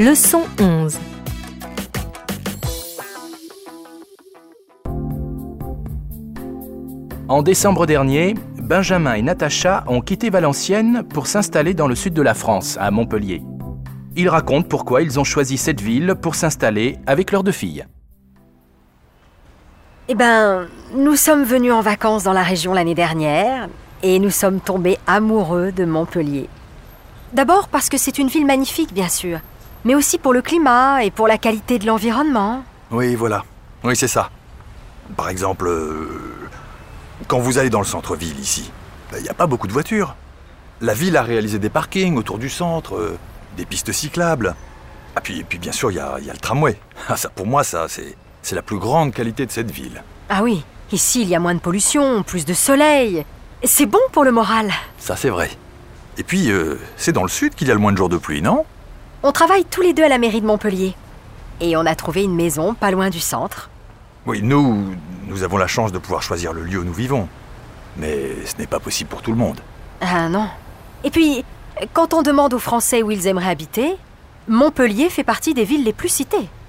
Leçon 11. En décembre dernier, Benjamin et Natacha ont quitté Valenciennes pour s'installer dans le sud de la France, à Montpellier. Ils racontent pourquoi ils ont choisi cette ville pour s'installer avec leurs 2 filles. Nous sommes venus en vacances dans la région l'année dernière et nous sommes tombés amoureux de Montpellier. D'abord parce que c'est une ville magnifique, bien sûr, mais aussi pour le climat et pour la qualité de l'environnement. Oui, voilà. Oui, c'est ça. Par exemple, quand vous allez dans le centre-ville ici, il n'y a pas beaucoup de voitures. La ville a réalisé des parkings autour du centre, des pistes cyclables. Ah, puis bien sûr, il y a le tramway. Ah, ça, pour moi, c'est la plus grande qualité de cette ville. Ah oui, ici il y a moins de pollution, plus de soleil. C'est bon pour le moral. Ça, c'est vrai. Et puis, c'est dans le sud qu'il y a le moins de jours de pluie, non ? On travaille tous les deux à la mairie de Montpellier. Et on a trouvé une maison pas loin du centre. Oui, nous avons la chance de pouvoir choisir le lieu où nous vivons. Mais ce n'est pas possible pour tout le monde. Ah non. Et puis, quand on demande aux Français où ils aimeraient habiter, Montpellier fait partie des villes les plus citées.